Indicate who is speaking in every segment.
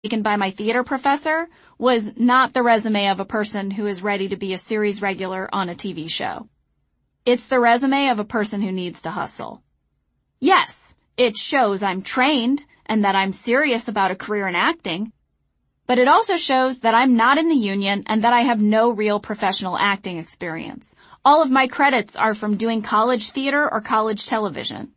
Speaker 1: taken by my theater professor was not the resume of a person who is ready to be a series regular on a TV show. It's the resume of a person who needs to hustle. Yes, it shows I'm trained and that I'm serious about a career in acting, but it also shows that I'm not in the union and that I have no real professional acting experience. All of my credits are from doing college theater or college television.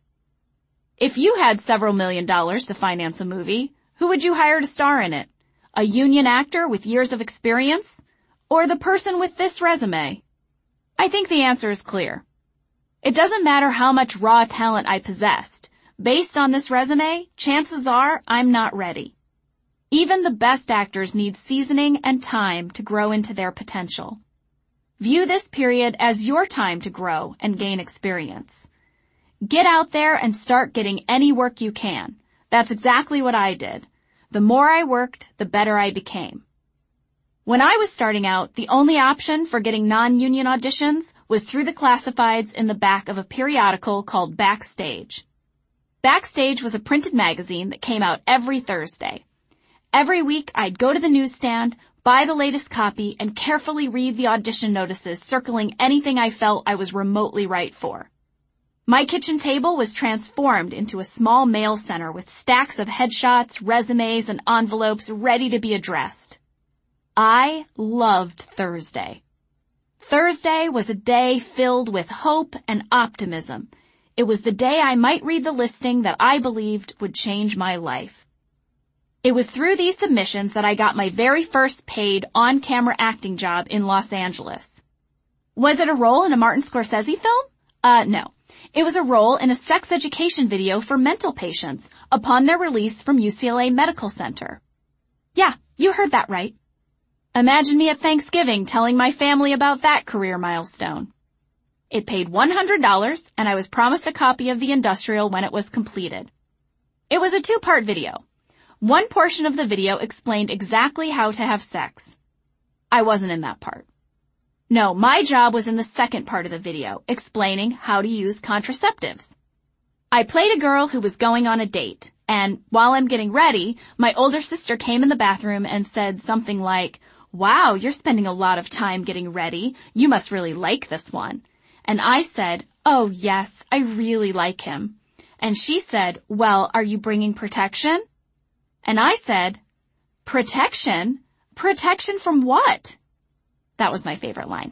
Speaker 1: If you had several $1 million to finance a movie, who would you hire to star in it? A union actor with years of experience? Or the person with this resume? I think the answer is clear. It doesn't matter how much raw talent I possessed. Based on this resume, chances are I'm not ready. Even the best actors need seasoning and time to grow into their potential. View this period as your time to grow and gain experience. Get out there and start getting any work you can. That's exactly what I did. The more I worked, the better I became. When I was starting out, the only option for getting non-union auditions was through the classifieds in the back of a periodical called Backstage. Backstage was a printed magazine that came out every Thursday. Every week, I'd go to the newsstand, buy the latest copy, and carefully read the audition notices circling anything I felt I was remotely right for. My kitchen table was transformed into a small mail center with stacks of headshots, resumes, and envelopes ready to be addressed. I loved Thursday. Thursday was a day filled with hope and optimism. It was the day I might read the listing that I believed would change my life. It was through these submissions that I got my very first paid on-camera acting job in Los Angeles. Was it a role in a Martin Scorsese film? No. It was a role in a sex education video for mental patients upon their release from UCLA Medical Center. Yeah, you heard that right. Imagine me at Thanksgiving telling my family about that career milestone. It paid $100, and I was promised a copy of the industrial when it was completed. It was a 2-part video. One portion of the video explained exactly how to have sex. I wasn't in that part. No, my job was in the second part of the video, explaining how to use contraceptives. I played a girl who was going on a date, and while I'm getting ready, my older sister came in the bathroom and said something like, "Wow, you're spending a lot of time getting ready. You must really like this one." And I said, "Oh yes, I really like him." And she said, "Well, are you bringing protection?" And I said, "Protection? Protection from what?" That was my favorite line.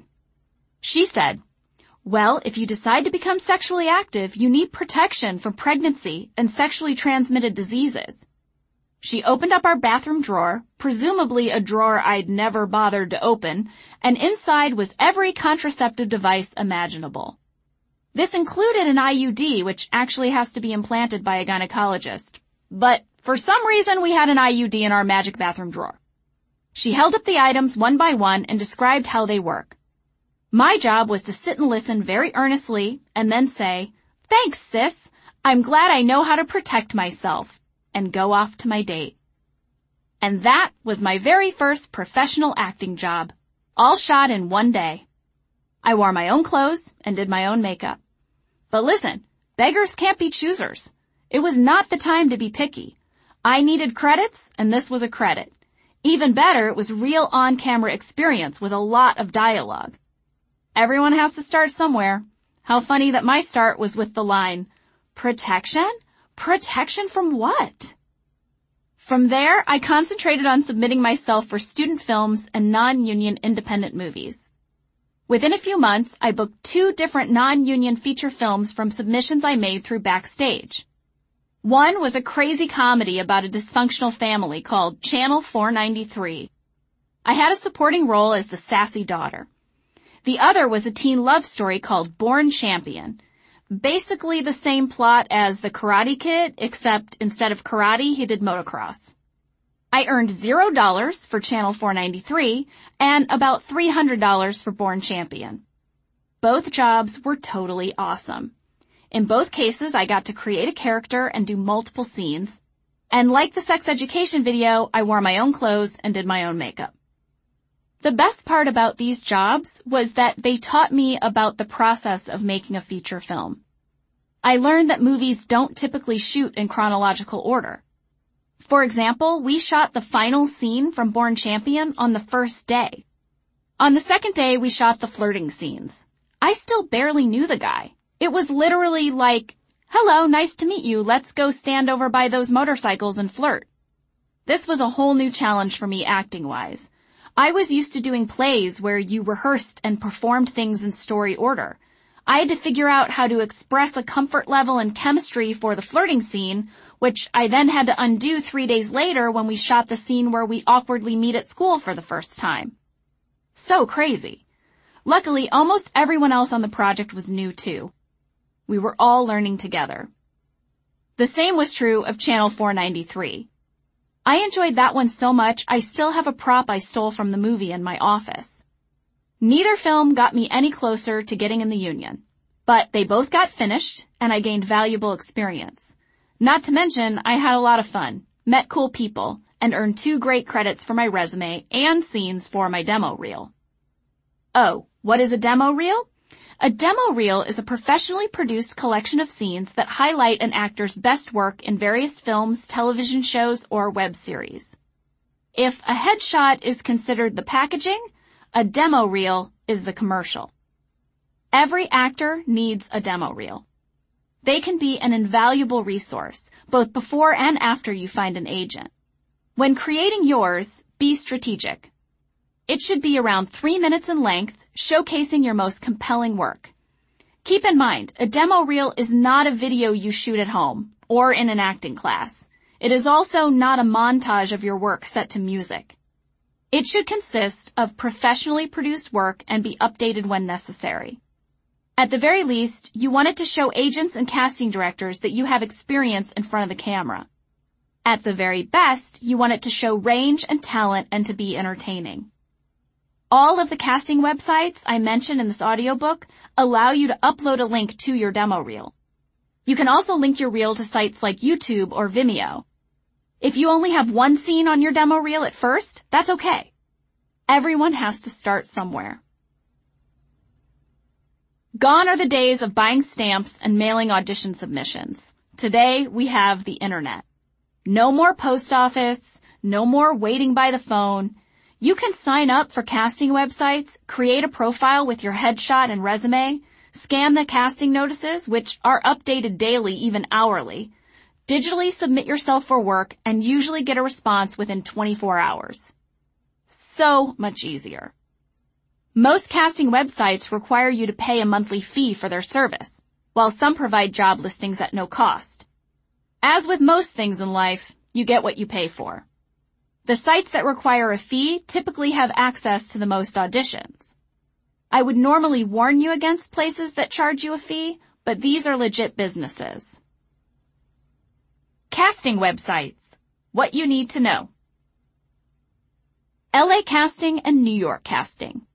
Speaker 1: She said, "Well, if you decide to become sexually active, you need protection from pregnancy and sexually transmitted diseases." She opened up our bathroom drawer, presumably a drawer I'd never bothered to open, and inside was every contraceptive device imaginable. This included an IUD, which actually has to be implanted by a gynecologist. But for some reason, we had an IUD in our magic bathroom drawer. She held up the items one by one and described how they work. My job was to sit and listen very earnestly and then say, "Thanks, sis. I'm glad I know how to protect myself," and go off to my date. And that was my very first professional acting job, all shot in one day. I wore my own clothes and did my own makeup. But listen, beggars can't be choosers. It was not the time to be picky. I needed credits, and this was a credit. Even better, it was real on-camera experience with a lot of dialogue. Everyone has to start somewhere. How funny that my start was with the line, "Protection? Protection from what?" From there, I concentrated on submitting myself for student films and non-union independent movies. Within a few months, I booked 2 different non-union feature films from submissions I made through Backstage. One was a crazy comedy about a dysfunctional family called Channel 493. I had a supporting role as the sassy daughter. The other was a teen love story called Born Champion. Basically the same plot as The Karate Kid, except instead of karate, he did motocross. I earned $0 for Channel 493 and about $300 for Born Champion. Both jobs were totally awesome. In both cases, I got to create a character and do multiple scenes. And like the sex education video, I wore my own clothes and did my own makeup. The best part about these jobs was that they taught me about the process of making a feature film. I learned that movies don't typically shoot in chronological order. For example, we shot the final scene from Born Champion on the first day. On the second day, we shot the flirting scenes. I still barely knew the guy. It was literally like, "Hello, nice to meet you. Let's go stand over by those motorcycles and flirt." This was a whole new challenge for me acting-wise. I was used to doing plays where you rehearsed and performed things in story order. I had to figure out how to express a comfort level and chemistry for the flirting scene, which I then had to undo 3 days later when we shot the scene where we awkwardly meet at school for the first time. So crazy. Luckily, almost everyone else on the project was new too. We were all learning together. The same was true of Channel 493. I enjoyed that one so much I still have a prop I stole from the movie in my office. Neither film got me any closer to getting in the union, but they both got finished and I gained valuable experience. Not to mention, I had a lot of fun, met cool people, and earned 2 great credits for my resume and scenes for my demo reel. Oh, what is a demo reel? A demo reel is a professionally produced collection of scenes that highlight an actor's best work in various films, television shows, or web series. If a headshot is considered the packaging, a demo reel is the commercial. Every actor needs a demo reel. They can be an invaluable resource, both before and after you find an agent. When creating yours, be strategic. It should be around 3 minutes in length, showcasing your most compelling work. Keep in mind, a demo reel is not a video you shoot at home or in an acting class. It is also not a montage of your work set to music. It should consist of professionally produced work and be updated when necessary. At the very least, you want it to show agents and casting directors that you have experience in front of the camera. At the very best, you want it to show range and talent and to be entertaining. All of the casting websites I mentioned in this audiobook allow you to upload a link to your demo reel. You can also link your reel to sites like YouTube or Vimeo. If you only have one scene on your demo reel at first, that's okay. Everyone has to start somewhere. Gone are the days of buying stamps and mailing audition submissions. Today, we have the internet. No more post office, no more waiting by the phone. You can sign up for casting websites, create a profile with your headshot and resume, scan the casting notices, which are updated daily, even hourly, digitally submit yourself for work, and usually get a response within 24 hours. So much easier. Most casting websites require you to pay a monthly fee for their service, while some provide job listings at no cost. As with most things in life, you get what you pay for. The sites that require a fee typically have access to the most auditions. I would normally warn you against places that charge you a fee, but these are legit businesses. Casting websites. What you need to know. LA Casting and New York Casting.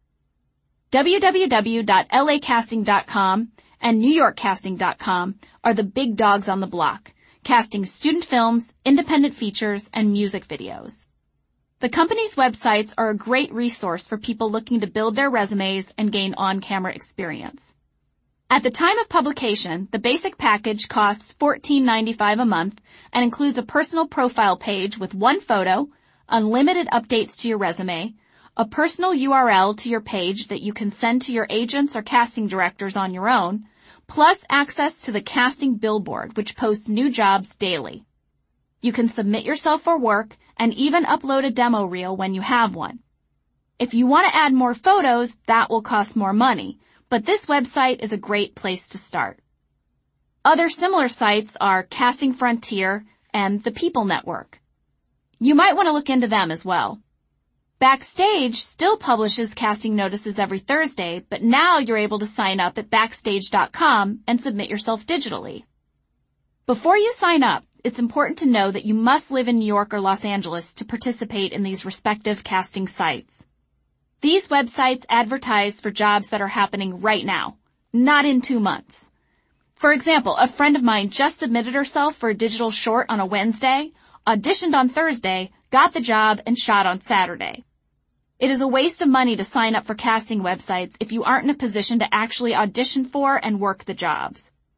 Speaker 1: www.lacasting.com and newyorkcasting.com are the big dogs on the block, casting student films, independent features, and music videos. The company's websites are a great resource for people looking to build their resumes and gain on-camera experience. At the time of publication, the basic package costs $14.95 a month and includes a personal profile page with 1 photo, unlimited updates to your resume, a personal URL to your page that you can send to your agents or casting directors on your own, plus access to the casting billboard, which posts new jobs daily. You can submit yourself for work and even upload a demo reel when you have one. If you want to add more photos, that will cost more money, but this website is a great place to start. Other similar sites are Casting Frontier and the People Network. You might want to look into them as well. Backstage still publishes casting notices every Thursday, but now you're able to sign up at Backstage.com and submit yourself digitally. Before you sign up, it's important to know that you must live in New York or Los Angeles to participate in these respective casting sites. These websites advertise for jobs that are happening right now, not in 2 months. For example, a friend of mine just submitted herself for a digital short on a Wednesday, auditioned on Thursday, got the job, and shot on Saturday. It is a waste of money to sign up for casting websites if you aren't in a position to actually audition for and work the jobs.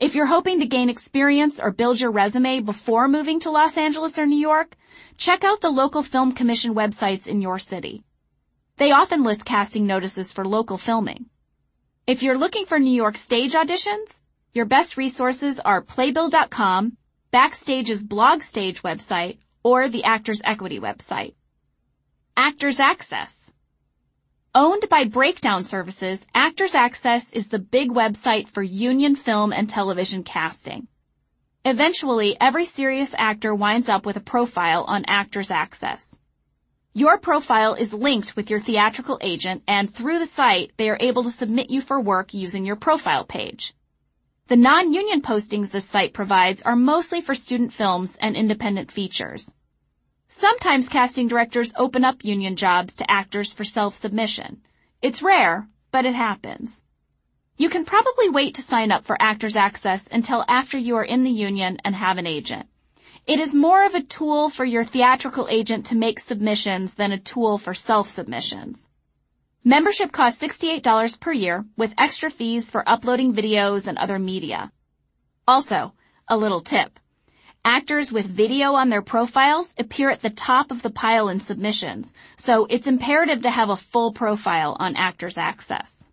Speaker 1: If you're hoping to gain experience or build your resume before moving to Los Angeles or New York, check out the local film commission websites in your city. They often list casting notices for local filming. If you're looking for New York stage auditions, your best resources are Playbill.com, Backstage's blog stage website, or the Actors Equity website. Actors Access. Owned by Breakdown Services, Actors Access is the big website for union film and television casting. Eventually, every serious actor winds up with a profile on Actors Access. Your profile is linked with your theatrical agent, and through the site, they are able to submit you for work using your profile page. The non-union postings this site provides are mostly for student films and independent features. Sometimes casting directors open up union jobs to actors for self-submission. It's rare, but it happens. You can probably wait to sign up for Actors Access until after you are in the union and have an agent. It is more of a tool for your theatrical agent to make submissions than a tool for self-submissions. Membership costs $68 per year with extra fees for uploading videos and other media. Also, a little tip. Actors with video on their profiles appear at the top of the pile in submissions, so it's imperative to have a full profile on Actors Access.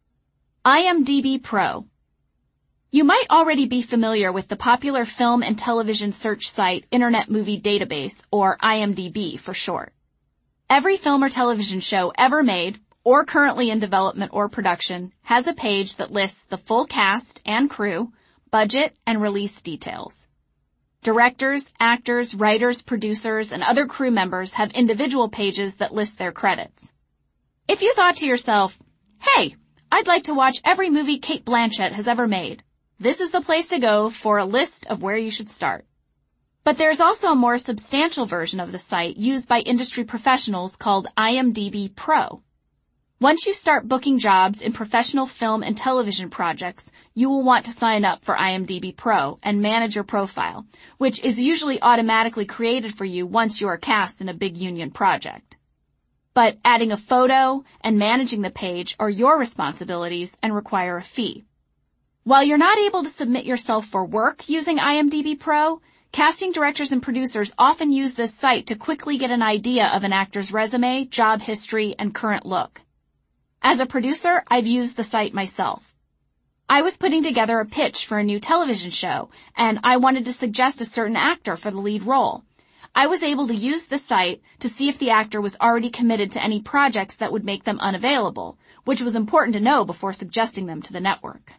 Speaker 1: IMDb Pro. You might already be familiar with the popular film and television search site Internet Movie Database, or IMDb for short. Every film or television show ever made, or currently in development or production, has a page that lists the full cast and crew, budget, and release details. Directors, actors, writers, producers, and other crew members have individual pages that list their credits. If you thought to yourself, hey, I'd like to watch every movie Cate Blanchett has ever made, this is the place to go for a list of where you should start. But there's also a more substantial version of the site used by industry professionals called IMDb Pro. Once you start booking jobs in professional film and television projects, you will want to sign up for IMDb Pro and manage your profile, which is usually automatically created for you once you are cast in a big union project. But adding a photo and managing the page are your responsibilities and require a fee. While you're not able to submit yourself for work using IMDb Pro, casting directors and producers often use this site to quickly get an idea of an actor's resume, job history, and current look. As a producer, I've used the site myself. I was putting together a pitch for a new television show, and I wanted to suggest a certain actor for the lead role. I was able to use the site to see if the actor was already committed to any projects that would make them unavailable, which was important to know before suggesting them to the network.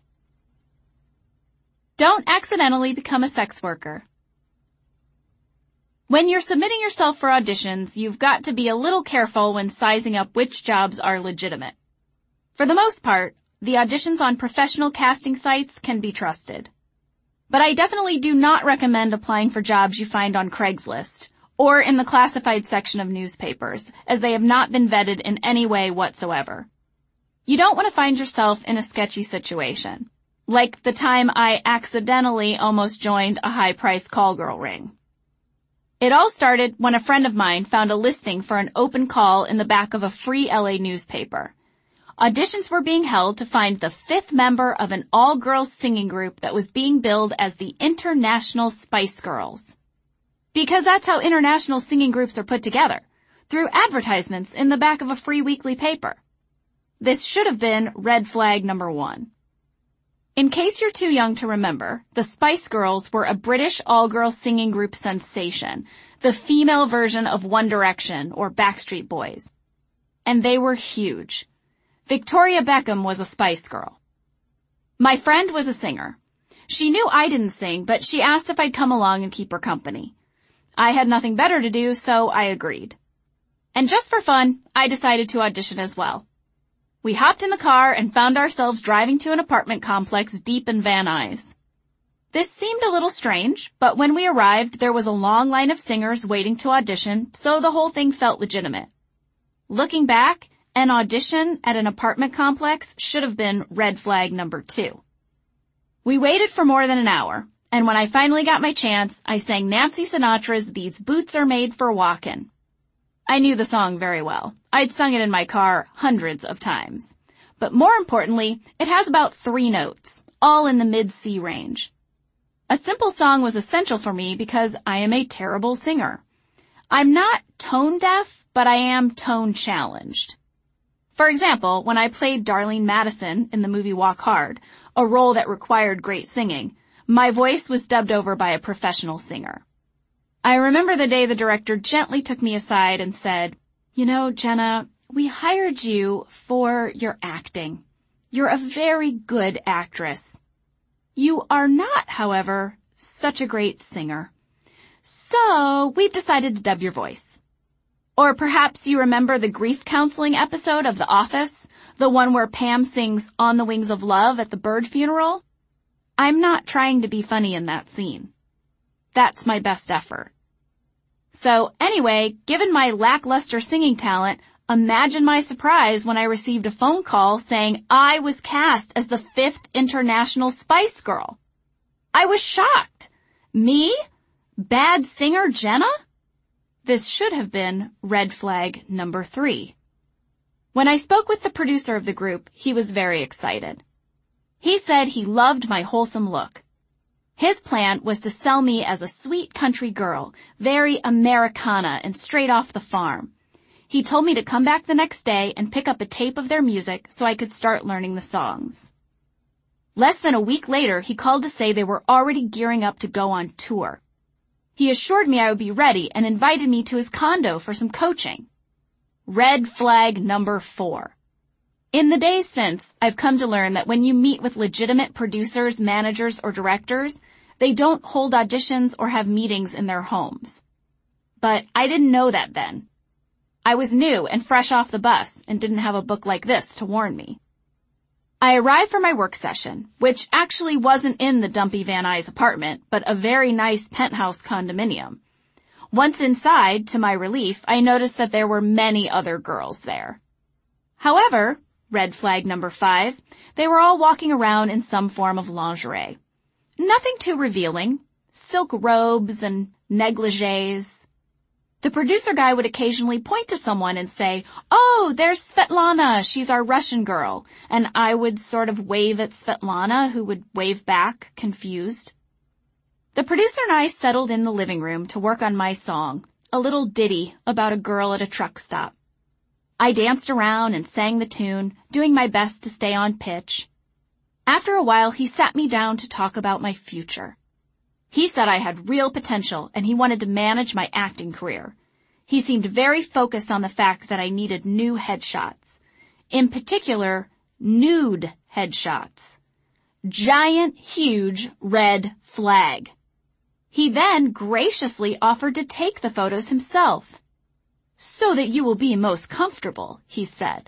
Speaker 1: Don't accidentally become a sex worker. When you're submitting yourself for auditions, you've got to be a little careful when sizing up which jobs are legitimate. For the most part, the auditions on professional casting sites can be trusted. But I definitely do not recommend applying for jobs you find on Craigslist or in the classified section of newspapers, as they have not been vetted in any way whatsoever. You don't want to find yourself in a sketchy situation, like the time I accidentally almost joined a high-priced call girl ring. It all started when a friend of mine found a listing for an open call in the back of a free LA newspaper. Auditions were being held to find the fifth member of an all-girls singing group that was being billed as the International Spice Girls. Because that's how international singing groups are put together, through advertisements in the back of a free weekly paper. This should have been red flag number 1. In case you're too young to remember, the Spice Girls were a British all-girls singing group sensation, the female version of One Direction or Backstreet Boys. And they were huge. Victoria Beckham was a Spice Girl. My friend was a singer. She knew I didn't sing, but she asked if I'd come along and keep her company. I had nothing better to do, so I agreed. And just for fun, I decided to audition as well. We hopped in the car and found ourselves driving to an apartment complex deep in Van Nuys. This seemed a little strange, but when we arrived, there was a long line of singers waiting to audition, so the whole thing felt legitimate. Looking back, an audition at an apartment complex should have been red flag number 2. We waited for more than an hour, and when I finally got my chance, I sang Nancy Sinatra's These Boots Are Made for Walkin'. I knew the song very well. I'd sung it in my car hundreds of times. But more importantly, it has about 3 notes. all in the mid-C range. A simple song was essential for me because I am a terrible singer. I'm not tone deaf, but I am tone challenged. For example, when I played Darlene Madison in the movie Walk Hard, a role that required great singing, my voice was dubbed over by a professional singer. I remember the day the director gently took me aside and said, "You know, Jenna, we hired you for your acting. You're a very good actress. You are not, however, such a great singer. So we've decided to dub your voice." Or perhaps you remember the grief counseling episode of The Office, the one where Pam sings On the Wings of Love at the Bird funeral? I'm not trying to be funny in that scene. That's my best effort. So anyway, given my lackluster singing talent, imagine my surprise when I received a phone call saying I was cast as the 5th International Spice Girl. I was shocked. Me? Bad singer Jenna? This should have been red flag number 3. When I spoke with the producer of the group, he was very excited. He said he loved my wholesome look. His plan was to sell me as a sweet country girl, very Americana and straight off the farm. He told me to come back the next day and pick up a tape of their music so I could start learning the songs. Less than a week later, he called to say they were already gearing up to go on tour. He assured me I would be ready and invited me to his condo for some coaching. Red flag number 4. In the days since, I've come to learn that when you meet with legitimate producers, managers, or directors, they don't hold auditions or have meetings in their homes. But I didn't know that then. I was new and fresh off the bus and didn't have a book like this to warn me. I arrived for my work session, which actually wasn't in the dumpy Van Nuys apartment, but a very nice penthouse condominium. Once inside, to my relief, I noticed that there were many other girls there. However, red flag number 5, they were all walking around in some form of lingerie. Nothing too revealing, silk robes and negligees. The producer guy would occasionally point to someone and say, "Oh, there's Svetlana, she's our Russian girl," and I would sort of wave at Svetlana, who would wave back, confused. The producer and I settled in the living room to work on my song, a little ditty about a girl at a truck stop. I danced around and sang the tune, doing my best to stay on pitch. After a while, he sat me down to talk about my future. He said I had real potential and he wanted to manage my acting career. He seemed very focused on the fact that I needed new headshots. In particular, nude headshots. Giant, huge red flag. He then graciously offered to take the photos himself. "So that you will be most comfortable," he said.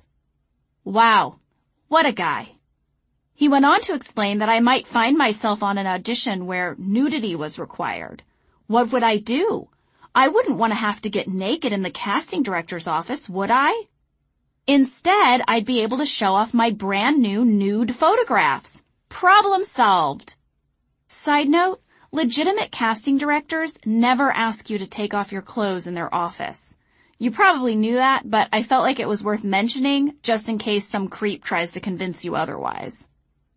Speaker 1: Wow, what a guy. He went on to explain that I might find myself on an audition where nudity was required. What would I do? I wouldn't want to have to get naked in the casting director's office, would I? Instead, I'd be able to show off my brand new nude photographs. Problem solved. Side note, legitimate casting directors never ask you to take off your clothes in their office. You probably knew that, but I felt like it was worth mentioning just in case some creep tries to convince you otherwise.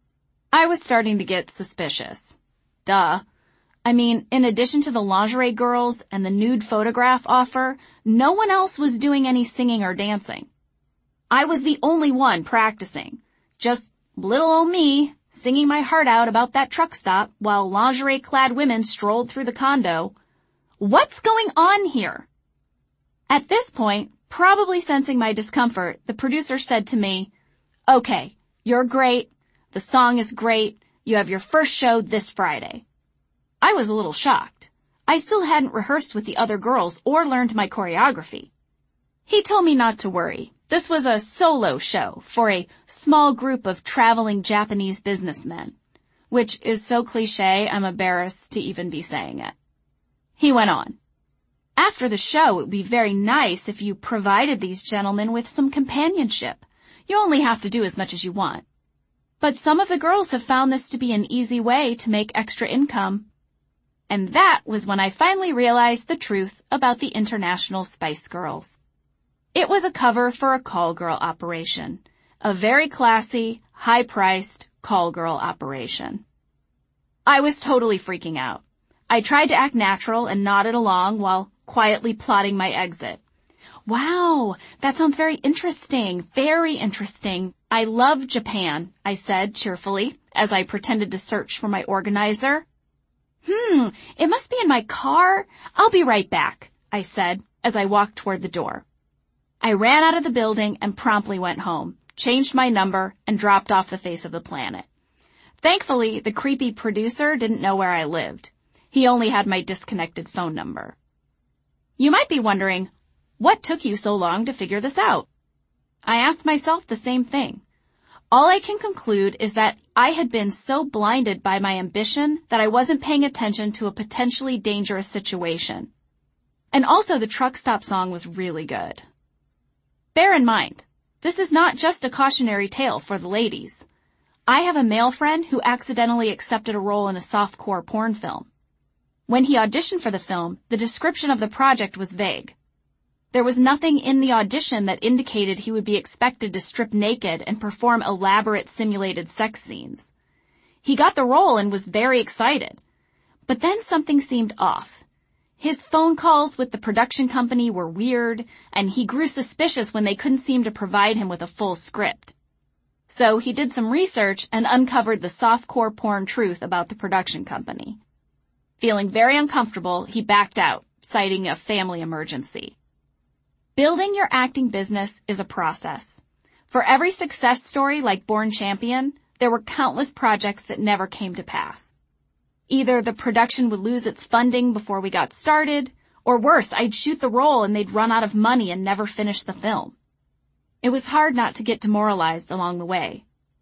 Speaker 1: I was starting to get suspicious. Duh. I mean, in addition to the lingerie girls and the nude photograph offer, no one else was doing any singing or dancing. I was the only one practicing. Just little old me, singing my heart out about that truck stop while lingerie-clad women strolled through the condo. What's going on here? At this point, probably sensing my discomfort, the producer said to me, "Okay, you're great. The song is great. You have your first show this Friday." I was a little shocked. I still hadn't rehearsed with the other girls or learned my choreography. He told me not to worry. This was a solo show for a small group of traveling Japanese businessmen, which is so cliché I'm embarrassed to even be saying it. He went on. "After the show, it would be very nice if you provided these gentlemen with some companionship. You only have to do as much as you want. But some of the girls have found this to be an easy way to make extra income." And that was when I finally realized the truth about the International Spice Girls. It was a cover for a call girl operation. A very classy, high-priced, call girl operation. I was totally freaking out. I tried to act natural and nodded along while quietly plotting my exit. Wow, that sounds very interesting. Very interesting. I love Japan, I said cheerfully as I pretended to search for my organizer. It must be in my car. I'll be right back, I said as I walked toward the door. I ran out of the building and promptly went home, changed my number, and dropped off the face of the planet. Thankfully, the creepy producer didn't know where I lived. He only had my disconnected phone number. You might be wondering, what took you so long to figure this out? I asked myself the same thing. All I can conclude is that I had been so blinded by my ambition that I wasn't paying attention to a potentially dangerous situation. And also the truck stop song was really good. Bear in mind, this is not just a cautionary tale for the ladies. I have a male friend who accidentally accepted a role in a softcore porn film. When he auditioned for the film, the description of the project was vague. There was nothing in the audition that indicated he would be expected to strip naked and perform elaborate simulated sex scenes. He got the role and was very excited. But then something seemed off. His phone calls with the production company were weird, and he grew suspicious when they couldn't seem to provide him with a full script. So he did some research and uncovered the softcore porn truth about the production company. Feeling very uncomfortable, he backed out, citing a family emergency. Building your acting business is a process. For every success story like Born Champion, there were countless projects that never came to pass. Either the production would lose its funding before we got started, or worse, I'd shoot the role and they'd run out of money and never finish the film. It was hard not to get demoralized along the way.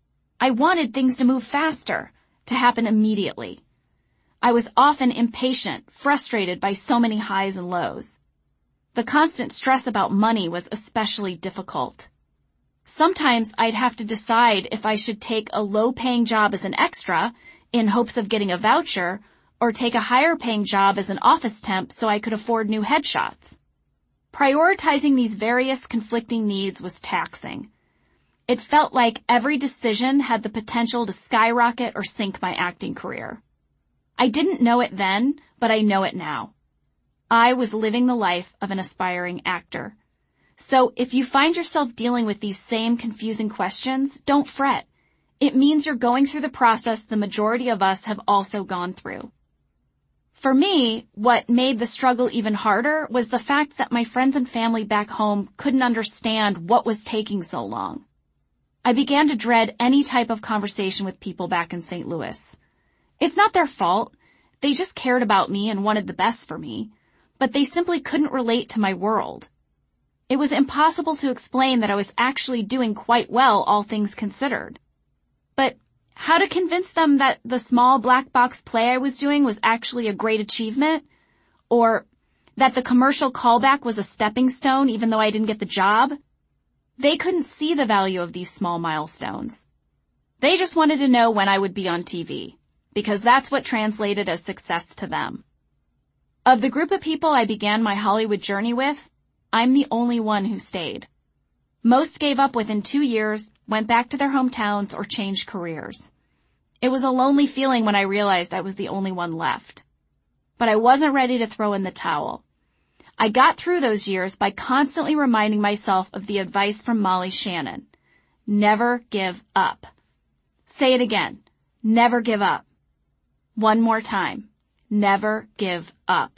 Speaker 1: I wanted things to move faster, to happen immediately. I was often impatient, frustrated by so many highs and lows. The constant stress about money was especially difficult. Sometimes I'd have to decide if I should take a low-paying job as an extra in hopes of getting a voucher or take a higher-paying job as an office temp so I could afford new headshots. Prioritizing these various conflicting needs was taxing. It felt like every decision had the potential to skyrocket or sink my acting career. I didn't know it then, but I know it now. I was living the life of an aspiring actor. So if you find yourself dealing with these same confusing questions, don't fret. It means you're going through the process the majority of us have also gone through. For me, what made the struggle even harder was the fact that my friends and family back home couldn't understand what was taking so long. I began to dread any type of conversation with people back in St. Louis. It's not their fault. They just cared about me and wanted the best for me, but they simply couldn't relate to my world. It was impossible to explain that I was actually doing quite well, all things considered. But how to convince them that the small black box play I was doing was actually a great achievement? Or that the commercial callback was a stepping stone even though I didn't get the job? They couldn't see the value of these small milestones. They just wanted to know when I would be on TV, because that's what translated as success to them. Of the group of people I began my Hollywood journey with, I'm the only one who stayed. Most gave up within 2 years, went back to their hometowns, or changed careers. It was a lonely feeling when I realized I was the only one left. But I wasn't ready to throw in the towel. I got through those years by constantly reminding myself of the advice from Molly Shannon. Never give up. Say it again. Never give up. One more time. Never give up.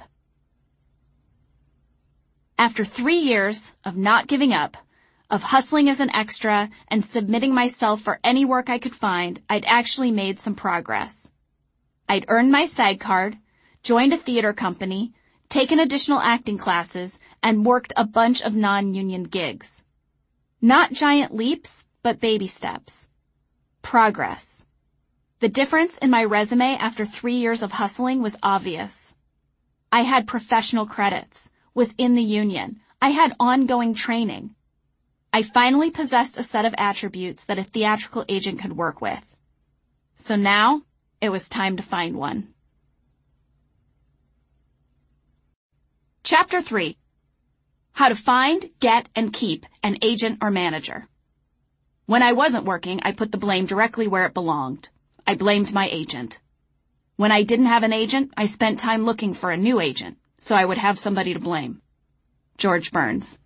Speaker 1: After 3 years of not giving up, of hustling as an extra and submitting myself for any work I could find, I'd actually made some progress. I'd earned my SAG card, joined a theater company, taken additional acting classes, and worked a bunch of non-union gigs. Not giant leaps, but baby steps. Progress. The difference in my resume after 3 years of hustling was obvious. I had professional credits, was in the union. I had ongoing training. I finally possessed a set of attributes that a theatrical agent could work with. So now, it was time to find one. Chapter 3. How to find, get, and keep an agent or manager. When I wasn't working, I put the blame directly where it belonged. I blamed my agent. When I didn't have an agent, I spent time looking for a new agent, so I would have somebody to blame. George Burns.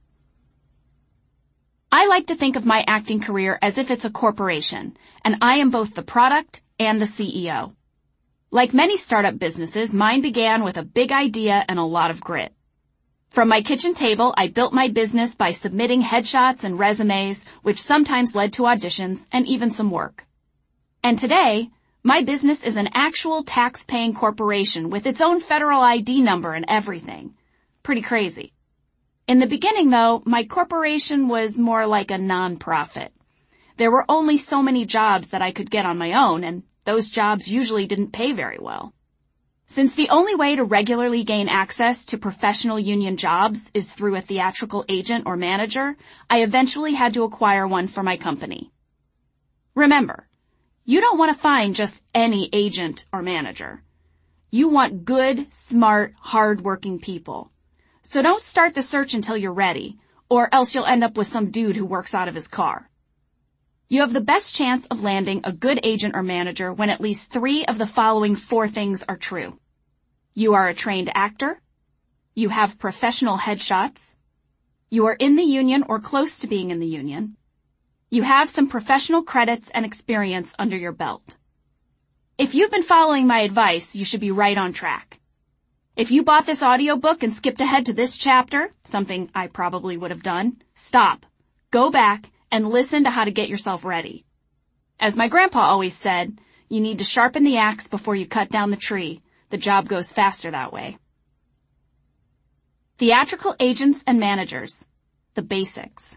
Speaker 1: I like to think of my acting career as if it's a corporation, and I am both the product and the CEO. Like many startup businesses, mine began with a big idea and a lot of grit. From my kitchen table, I built my business by submitting headshots and resumes, which sometimes led to auditions and even some work. And today, my business is an actual tax-paying corporation with its own federal ID number and everything. Pretty crazy. In the beginning, though, my corporation was more like a non-profit. There were only so many jobs that I could get on my own, and those jobs usually didn't pay very well. Since the only way to regularly gain access to professional union jobs is through a theatrical agent or manager, I eventually had to acquire one for my company. Remember, you don't want to find just any agent or manager. You want good, smart, hard-working people. So don't start the search until you're ready, or else you'll end up with some dude who works out of his car. You have the best chance of landing a good agent or manager when at least 3 of the following 4 things are true. You are a trained actor. You have professional headshots. You are in the union or close to being in the union. You have some professional credits and experience under your belt. If you've been following my advice, you should be right on track. If you bought this audiobook and skipped ahead to this chapter, something I probably would have done, stop, go back, and listen to how to get yourself ready. As my grandpa always said, you need to sharpen the axe before you cut down the tree. The job goes faster that way. Theatrical agents and managers. The basics.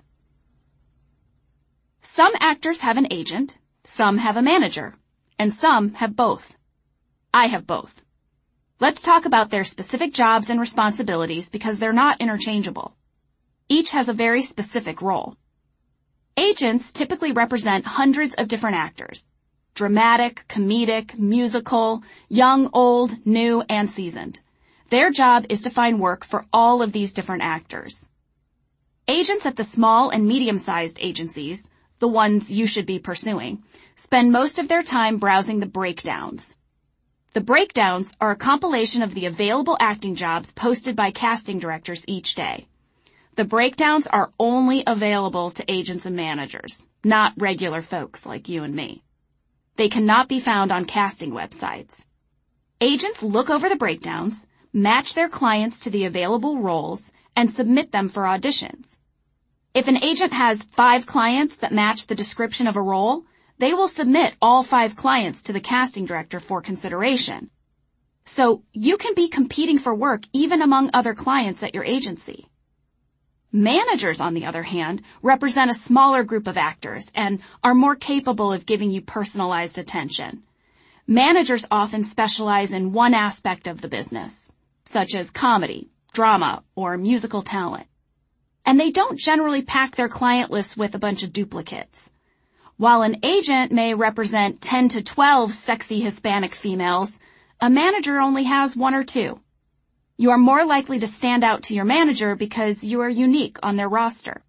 Speaker 1: Some actors have an agent, some have a manager, and some have both. I have both. Let's talk about their specific jobs and responsibilities because they're not interchangeable. Each has a very specific role. Agents typically represent hundreds of different actors. Dramatic, comedic, musical, young, old, new, and seasoned. Their job is to find work for all of these different actors. Agents at the small and medium-sized agencies, the ones you should be pursuing, spend most of their time browsing the breakdowns. The breakdowns are a compilation of the available acting jobs posted by casting directors each day. The breakdowns are only available to agents and managers, not regular folks like you and me. They cannot be found on casting websites. Agents look over the breakdowns, match their clients to the available roles, and submit them for auditions. If an agent has 5 clients that match the description of a role, they will submit all 5 clients to the casting director for consideration. So you can be competing for work even among other clients at your agency. Managers, on the other hand, represent a smaller group of actors and are more capable of giving you personalized attention. Managers often specialize in one aspect of the business, such as comedy, drama, or musical talent. And they don't generally pack their client list with a bunch of duplicates. While an agent may represent 10 to 12 sexy Hispanic females, a manager only has 1 or 2. You are more likely to stand out to your manager because you are unique on their roster.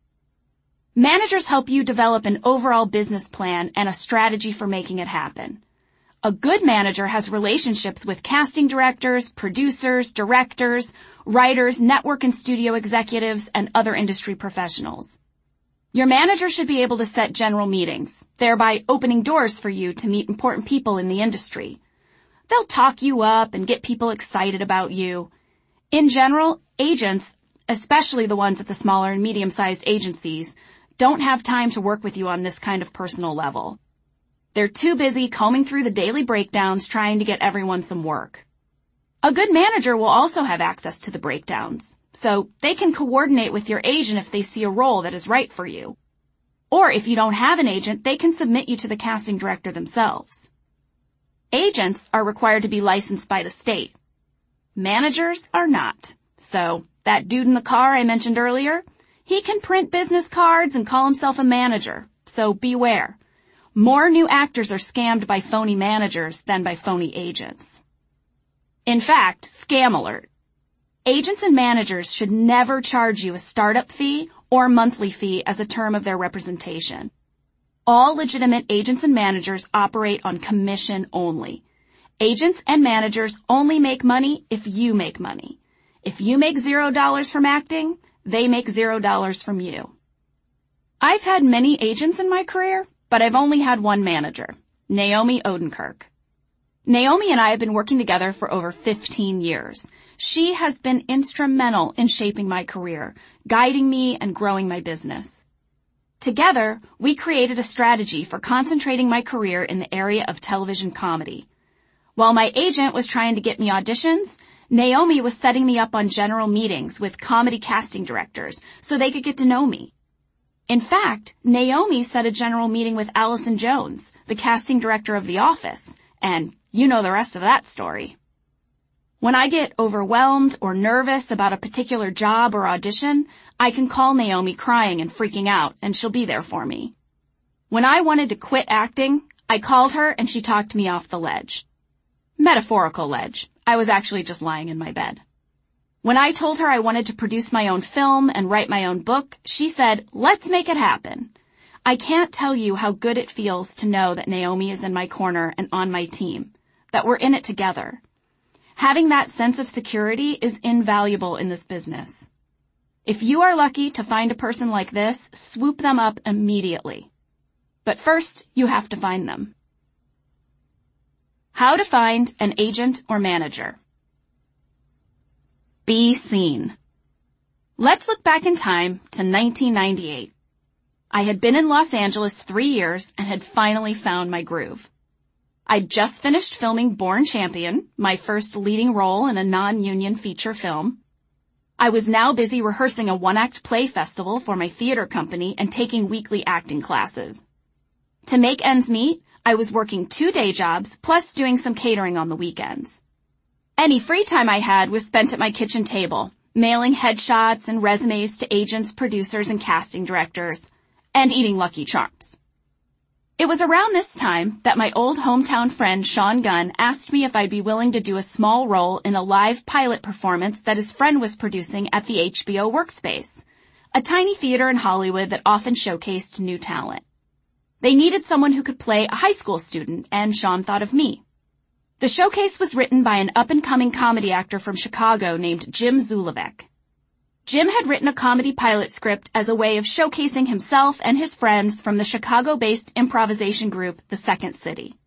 Speaker 1: Managers help you develop an overall business plan and a strategy for making it happen. A good manager has relationships with casting directors, producers, directors, writers, network and studio executives, and other industry professionals. Your manager should be able to set general meetings, thereby opening doors for you to meet important people in the industry. They'll talk you up and get people excited about you. In general, agents, especially the ones at the smaller and medium-sized agencies, don't have time to work with you on this kind of personal level. They're too busy combing through the daily breakdowns trying to get everyone some work. A good manager will also have access to the breakdowns, so they can coordinate with your agent if they see a role that is right for you. Or if you don't have an agent, they can submit you to the casting director themselves. Agents are required to be licensed by the state. Managers are not. So, that dude in the car I mentioned earlier, he can print business cards and call himself a manager. So beware. More new actors are scammed by phony managers than by phony agents. In fact, scam alert. Agents and managers should never charge you a startup fee or monthly fee as a term of their representation. All legitimate agents and managers operate on commission only. Agents and managers only make money if you make money. If you make $0 from acting, they make $0 from you. I've had many agents in my career, but I've only had one manager, Naomi Odenkirk. Naomi and I have been working together for over 15 years. She has been instrumental in shaping my career, guiding me and growing my business. Together, we created a strategy for concentrating my career in the area of television comedy. While my agent was trying to get me auditions, Naomi was setting me up on general meetings with comedy casting directors so they could get to know me. In fact, Naomi set a general meeting with Allison Jones, the casting director of The Office, and you know the rest of that story. When I get overwhelmed or nervous about a particular job or audition, I can call Naomi crying and freaking out, and she'll be there for me. When I wanted to quit acting, I called her and she talked me off the ledge. Metaphorical ledge. I was actually just lying in my bed. When I told her I wanted to produce my own film and write my own book, she said, "Let's make it happen." I can't tell you how good it feels to know that Naomi is in my corner and on my team, that we're in it together. Having that sense of security is invaluable in this business. If you are lucky to find a person like this, swoop them up immediately. But first, you have to find them. How to find an agent or manager. Be seen. Let's look back in time to 1998. I had been in Los Angeles 3 years and had finally found my groove. I'd just finished filming Born Champion, my first leading role in a non-union feature film. I was now busy rehearsing a one-act play festival for my theater company and taking weekly acting classes. To make ends meet, I was working 2 day jobs, plus doing some catering on the weekends. Any free time I had was spent at my kitchen table, mailing headshots and resumes to agents, producers, and casting directors, and eating Lucky Charms. It was around this time that my old hometown friend Sean Gunn asked me if I'd be willing to do a small role in a live pilot performance that his friend was producing at the HBO Workspace, a tiny theater in Hollywood that often showcased new talent. They needed someone who could play a high school student, and Sean thought of me. The showcase was written by an up-and-coming comedy actor from Chicago named Jim Zulovec. Jim had written a comedy pilot script as a way of showcasing himself and his friends from the Chicago-based improvisation group, The Second City.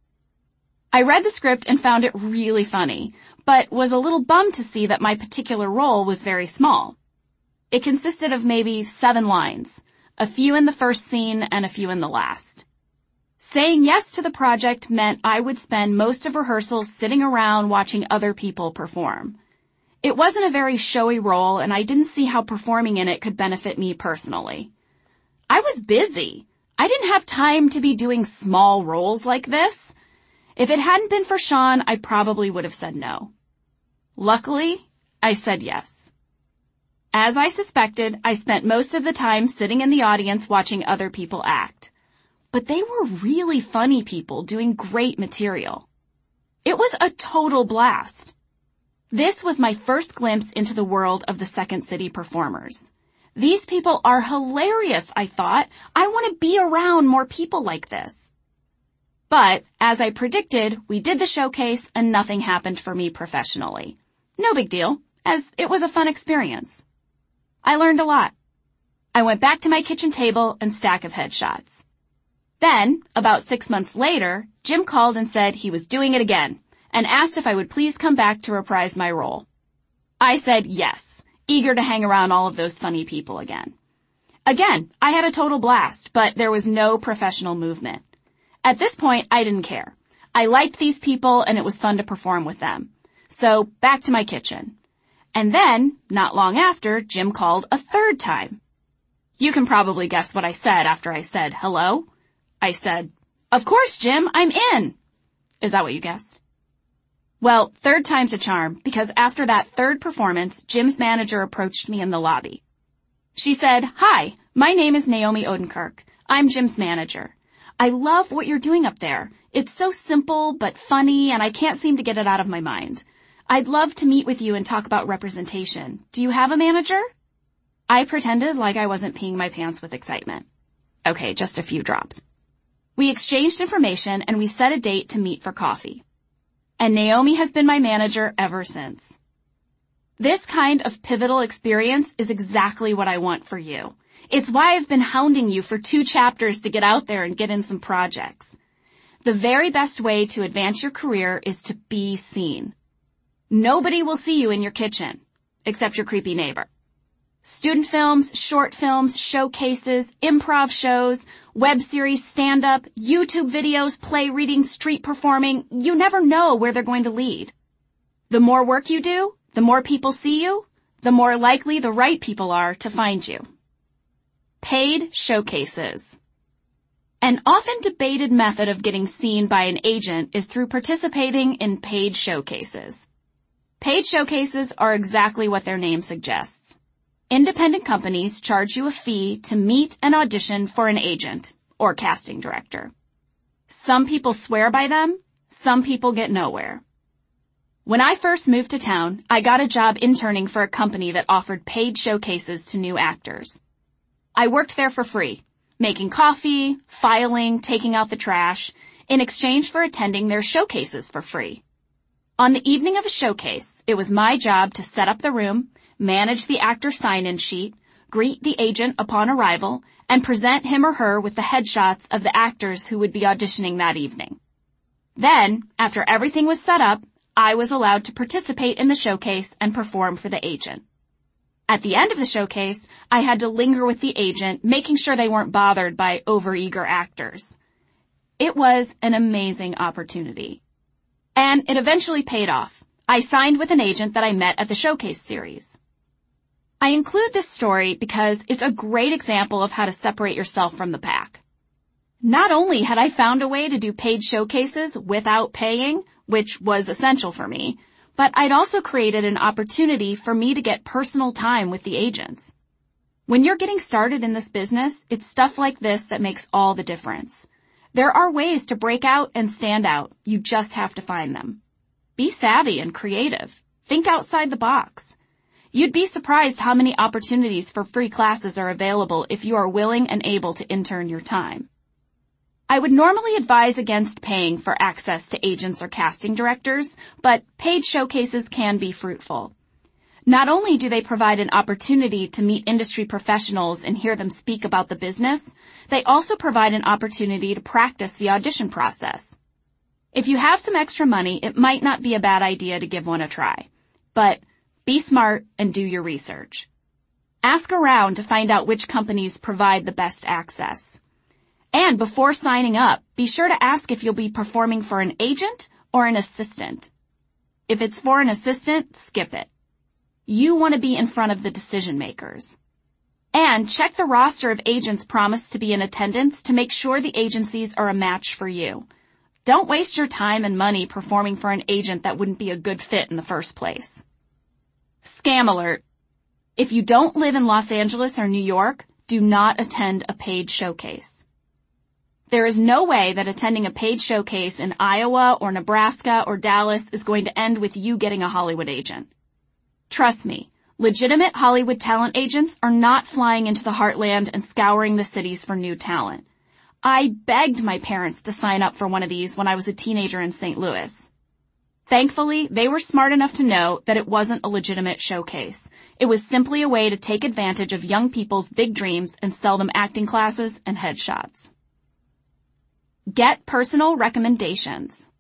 Speaker 1: I read the script and found it really funny, but was a little bummed to see that my particular role was very small. It consisted of maybe 7 lines, a few in the first scene and a few in the last. Saying yes to the project meant I would spend most of rehearsals sitting around watching other people perform. It wasn't a very showy role, and I didn't see how performing in it could benefit me personally. I was busy. I didn't have time to be doing small roles like this. If it hadn't been for Sean, I probably would have said no. Luckily, I said yes. As I suspected, I spent most of the time sitting in the audience watching other people act. But they were really funny people doing great material. It was a total blast. This was my first glimpse into the world of the Second City performers. These people are hilarious, I thought. I want to be around more people like this. But, as I predicted, we did the showcase and nothing happened for me professionally. No big deal, as it was a fun experience. I learned a lot. I went back to my kitchen table and stack of headshots. Then, about 6 months later, Jim called and said he was doing it again, and asked if I would please come back to reprise my role. I said yes, eager to hang around all of those funny people again. Again, I had a total blast, but there was no professional movement. At this point, I didn't care. I liked these people and it was fun to perform with them. So, back to my kitchen. And then, not long after, Jim called a 3rd time. You can probably guess what I said after I said hello. I said, "Of course, Jim, I'm in." Is that what you guessed? Well, 3rd time's a charm, because after that 3rd performance, Jim's manager approached me in the lobby. She said, "Hi, my name is Naomi Odenkirk. I'm Jim's manager. I love what you're doing up there. It's so simple but funny, and I can't seem to get it out of my mind. I'd love to meet with you and talk about representation. Do you have a manager?" I pretended like I wasn't peeing my pants with excitement. Okay, just a few drops. We exchanged information and we set a date to meet for coffee. And Naomi has been my manager ever since. This kind of pivotal experience is exactly what I want for you. It's why I've been hounding you for 2 chapters to get out there and get in some projects. The very best way to advance your career is to be seen. Nobody will see you in your kitchen, except your creepy neighbor. Student films, short films, showcases, improv shows, web series, stand-up, YouTube videos, play reading, street performing, you never know where they're going to lead. The more work you do, the more people see you, the more likely the right people are to find you. Paid showcases. An often debated method of getting seen by an agent is through participating in paid showcases. Paid showcases are exactly what their name suggests. Independent companies charge you a fee to meet and audition for an agent or casting director. Some people swear by them, some people get nowhere. When I first moved to town, I got a job interning for a company that offered paid showcases to new actors. I worked there for free, making coffee, filing, taking out the trash, in exchange for attending their showcases for free. On the evening of a showcase, it was my job to set up the room, manage the actor sign-in sheet, greet the agent upon arrival, and present him or her with the headshots of the actors who would be auditioning that evening. Then, after everything was set up, I was allowed to participate in the showcase and perform for the agent. At the end of the showcase, I had to linger with the agent, making sure they weren't bothered by overeager actors. It was an amazing opportunity. And it eventually paid off. I signed with an agent that I met at the showcase series. I include this story because it's a great example of how to separate yourself from the pack. Not only had I found a way to do paid showcases without paying, which was essential for me, but I'd also created an opportunity for me to get personal time with the agents. When you're getting started in this business, it's stuff like this that makes all the difference. There are ways to break out and stand out. You just have to find them. Be savvy and creative. Think outside the box. You'd be surprised how many opportunities for free classes are available if you are willing and able to intern your time. I would normally advise against paying for access to agents or casting directors, but paid showcases can be fruitful. Not only do they provide an opportunity to meet industry professionals and hear them speak about the business, they also provide an opportunity to practice the audition process. If you have some extra money, it might not be a bad idea to give one a try. But be smart and do your research. Ask around to find out which companies provide the best access. And before signing up, be sure to ask if you'll be performing for an agent or an assistant. If it's for an assistant, skip it. You want to be in front of the decision makers. And check the roster of agents promised to be in attendance to make sure the agencies are a match for you. Don't waste your time and money performing for an agent that wouldn't be a good fit in the first place. Scam alert. If you don't live in Los Angeles or New York, do not attend a paid showcase. There is no way that attending a paid showcase in Iowa or Nebraska or Dallas is going to end with you getting a Hollywood agent. Trust me, legitimate Hollywood talent agents are not flying into the heartland and scouring the cities for new talent. I begged my parents to sign up for one of these when I was a teenager in St. Louis. Thankfully, they were smart enough to know that it wasn't a legitimate showcase. It was simply a way to take advantage of young people's big dreams and sell them acting classes and headshots. Get personal recommendations.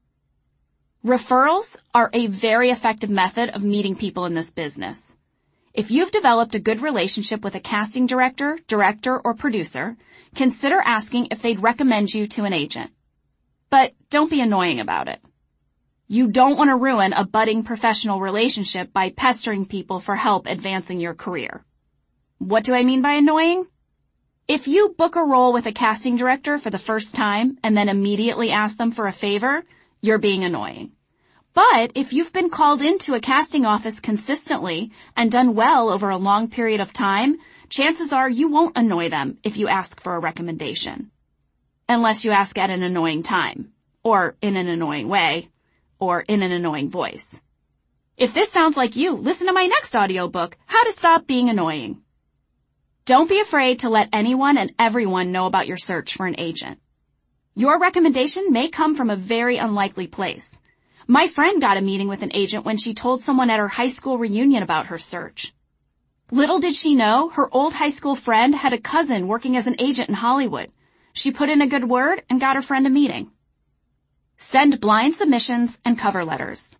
Speaker 1: Referrals are a very effective method of meeting people in this business. If you've developed a good relationship with a casting director, or producer, consider asking if they'd recommend you to an agent. But don't be annoying about it. You don't want to ruin a budding professional relationship by pestering people for help advancing your career. What do I mean by annoying? If you book a role with a casting director for the first time and then immediately ask them for a favor, you're being annoying. But if you've been called into a casting office consistently and done well over a long period of time, chances are you won't annoy them if you ask for a recommendation. Unless you ask at an annoying time, or in an annoying way, or in an annoying voice. If this sounds like you, listen to my next audiobook, How to Stop Being Annoying. Don't be afraid to let anyone and everyone know about your search for an agent. Your recommendation may come from a very unlikely place. My friend got a meeting with an agent when she told someone at her high school reunion about her search. Little did she know, her old high school friend had a cousin working as an agent in Hollywood. She put in a good word and got her friend a meeting. Send blind submissions and cover letters.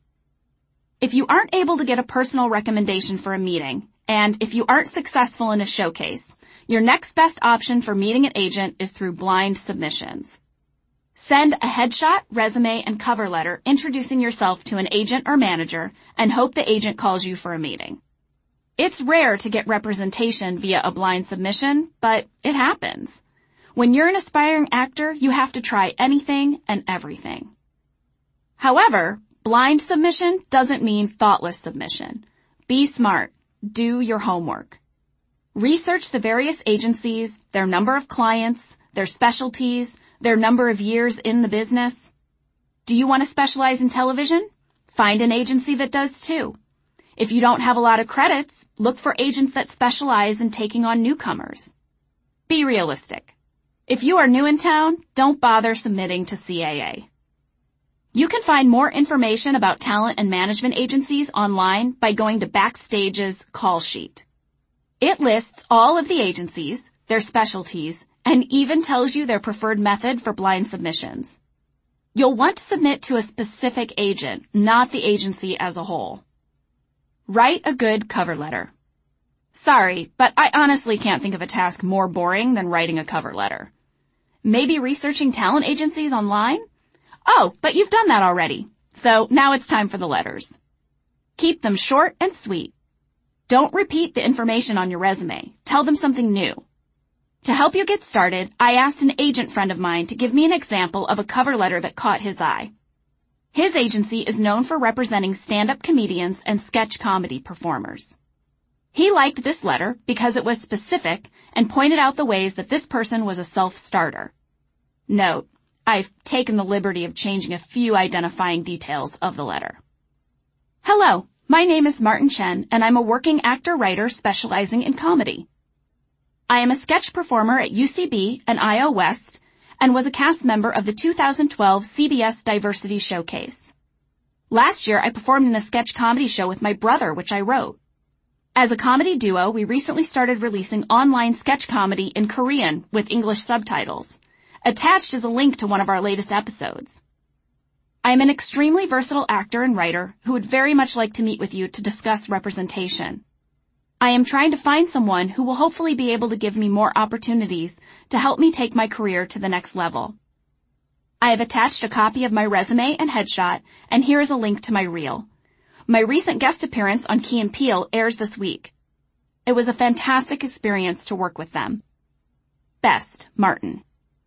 Speaker 1: If you aren't able to get a personal recommendation for a meeting, and if you aren't successful in a showcase, your next best option for meeting an agent is through blind submissions. Send a headshot, resume, and cover letter introducing yourself to an agent or manager and hope the agent calls you for a meeting. It's rare to get representation via a blind submission, but it happens. When you're an aspiring actor, you have to try anything and everything. However, blind submission doesn't mean thoughtless submission. Be smart. Do your homework. Research the various agencies, their number of clients, their specialties, their number of years in the business. Do you want to specialize in television? Find an agency that does too. If you don't have a lot of credits, look for agents that specialize in taking on newcomers. Be realistic. If you are new in town, don't bother submitting to CAA. You can find more information about talent and management agencies online by going to Backstage's call sheet. It lists all of the agencies, their specialties, and even tells you their preferred method for blind submissions. You'll want to submit to a specific agent, not the agency as a whole. Write a good cover letter. Sorry, but I honestly can't think of a task more boring than writing a cover letter. Maybe researching talent agencies online? Oh, but you've done that already. So now it's time for the letters. Keep them short and sweet. Don't repeat the information on your resume. Tell them something new. To help you get started, I asked an agent friend of mine to give me an example of a cover letter that caught his eye. His agency is known for representing stand-up comedians and sketch comedy performers. He liked this letter because it was specific and pointed out the ways that this person was a self-starter. Note, I've taken the liberty of changing a few identifying details of the letter. Hello, my name is Martin Chen, and I'm a working actor-writer specializing in comedy. I am a sketch performer at UCB and IO West and was a cast member of the 2012 CBS Diversity Showcase. Last year, I performed in a sketch comedy show with my brother, which I wrote. As a comedy duo, we recently started releasing online sketch comedy in Korean with English subtitles. Attached is a link to one of our latest episodes. I am an extremely versatile actor and writer who would very much like to meet with you to discuss representation. I am trying to find someone who will hopefully be able to give me more opportunities to help me take my career to the next level. I have attached a copy of my resume and headshot, and here is a link to my reel. My recent guest appearance on Key & Peele airs this week. It was a fantastic experience to work with them. Best, Martin.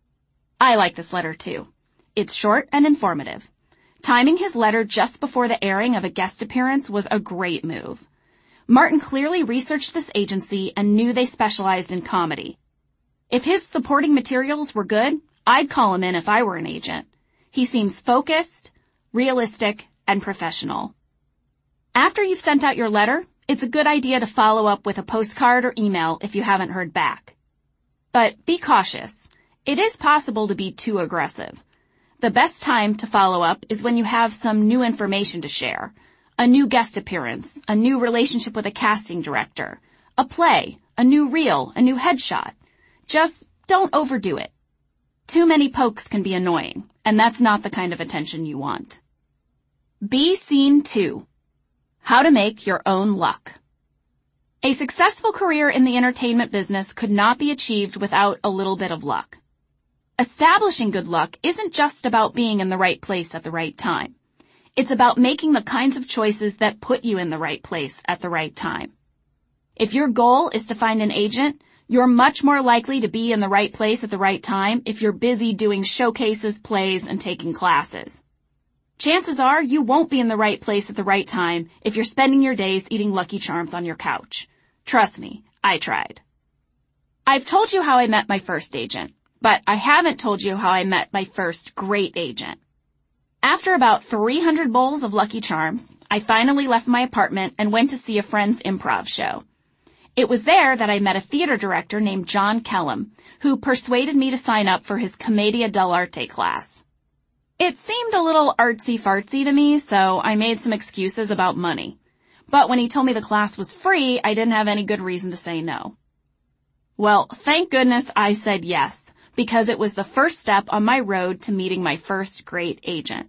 Speaker 1: I like this letter too. It's short and informative. Timing his letter just before the airing of a guest appearance was a great move. Martin clearly researched this agency and knew they specialized in comedy. If his supporting materials were good, I'd call him in if I were an agent. He seems focused, realistic, and professional. After you've sent out your letter, it's a good idea to follow up with a postcard or email if you haven't heard back. But be cautious. It is possible to be too aggressive. The best time to follow up is when you have some new information to share. A new guest appearance, a new relationship with a casting director, a play, a new reel, a new headshot. Just don't overdo it. Too many pokes can be annoying, and that's not the kind of attention you want. Be seen too. How to make your own luck. A successful career in the entertainment business could not be achieved without a little bit of luck. Establishing good luck isn't just about being in the right place at the right time. It's about making the kinds of choices that put you in the right place at the right time. If your goal is to find an agent, you're much more likely to be in the right place at the right time if you're busy doing showcases, plays, and taking classes. Chances are you won't be in the right place at the right time if you're spending your days eating Lucky Charms on your couch. Trust me, I tried. I've told you how I met my first agent, but I haven't told you how I met my first great agent. After about 300 bowls of Lucky Charms, I finally left my apartment and went to see a friend's improv show. It was there that I met a theater director named John Kellum, who persuaded me to sign up for his Commedia dell'arte class. It seemed a little artsy-fartsy to me, so I made some excuses about money. But when he told me the class was free, I didn't have any good reason to say no. Well, thank goodness I said yes, because it was the first step on my road to meeting my first great agent.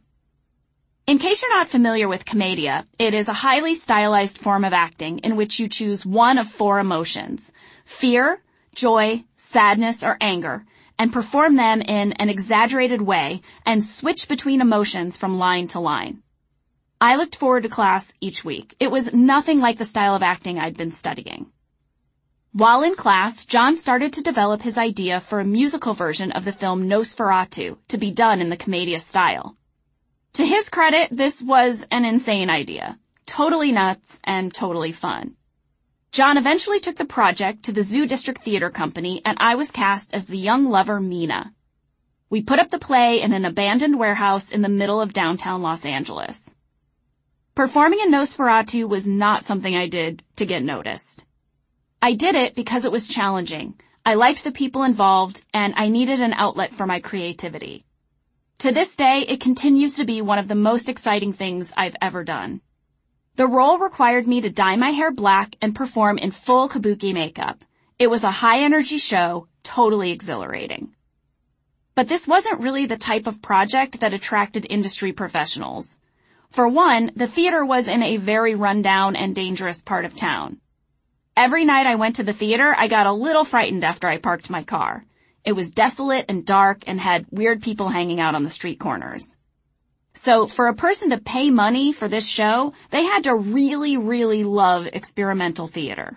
Speaker 1: In case you're not familiar with Commedia, it is a highly stylized form of acting in which you choose one of 4 emotions: fear, joy, sadness, or anger, and perform them in an exaggerated way and switch between emotions from line to line. I looked forward to class each week. It was nothing like the style of acting I'd been studying. While in class, John started to develop his idea for a musical version of the film Nosferatu to be done in the Commedia style. To his credit, this was an insane idea. Totally nuts and totally fun. John eventually took the project to the Zoo District Theater Company, and I was cast as the young lover Mina. We put up the play in an abandoned warehouse in the middle of downtown Los Angeles. Performing in Nosferatu was not something I did to get noticed. I did it because it was challenging. I liked the people involved, and I needed an outlet for my creativity. To this day, it continues to be one of the most exciting things I've ever done. The role required me to dye my hair black and perform in full kabuki makeup. It was a high-energy show, totally exhilarating. But this wasn't really the type of project that attracted industry professionals. For one, the theater was in a very rundown and dangerous part of town. Every night I went to the theater, I got a little frightened after I parked my car. It was desolate and dark and had weird people hanging out on the street corners. So for a person to pay money for this show, they had to really, really love experimental theater.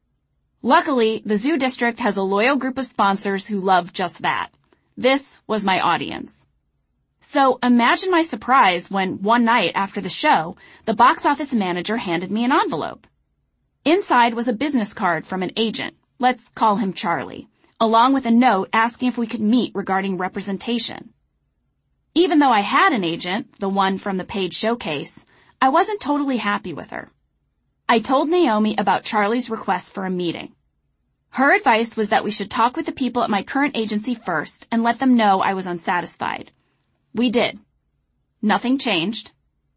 Speaker 1: Luckily, the Zoo District has a loyal group of sponsors who love just that. This was my audience. So imagine my surprise when one night after the show, the box office manager handed me an envelope. Inside was a business card from an agent, let's call him Charlie, along with a note asking if we could meet regarding representation. Even though I had an agent, the one from the paid showcase, I wasn't totally happy with her. I told Naomi about Charlie's request for a meeting. Her advice was that we should talk with the people at my current agency first and let them know I was unsatisfied. We did. Nothing changed.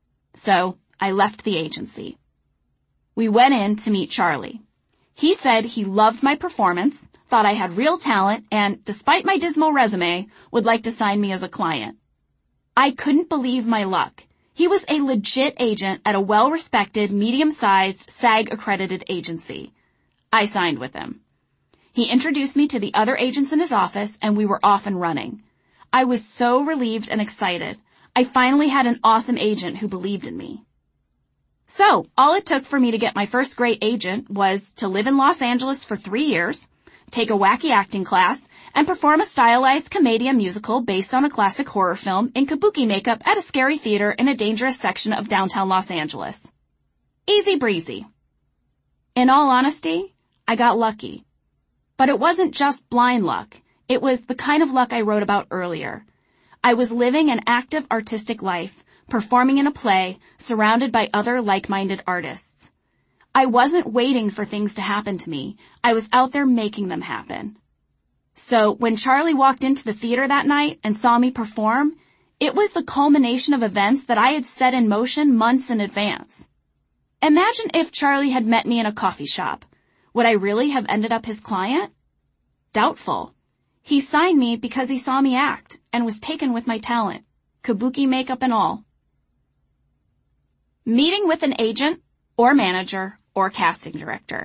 Speaker 1: So I left the agency. We went in to meet Charlie. He said he loved my performance, thought I had real talent, and, despite my dismal resume, would like to sign me as a client. I couldn't believe my luck. He was a legit agent at a well-respected, medium-sized, SAG-accredited agency. I signed with him. He introduced me to the other agents in his office, and we were off and running. I was so relieved and excited. I finally had an awesome agent who believed in me. So, all it took for me to get my first great agent was to live in Los Angeles for 3 years, take a wacky acting class, and perform a stylized Commedia musical based on a classic horror film in kabuki makeup at a scary theater in a dangerous section of downtown Los Angeles. Easy breezy. In all honesty, I got lucky. But it wasn't just blind luck. It was the kind of luck I wrote about earlier. I was living an active artistic life, performing in a play, surrounded by other like-minded artists. I wasn't waiting for things to happen to me. I was out there making them happen. So when Charlie walked into the theater that night and saw me perform, it was the culmination of events that I had set in motion months in advance. Imagine if Charlie had met me in a coffee shop. Would I really have ended up his client? Doubtful. He signed me because he saw me act and was taken with my talent, kabuki makeup and all. Meeting with an agent or manager or casting director.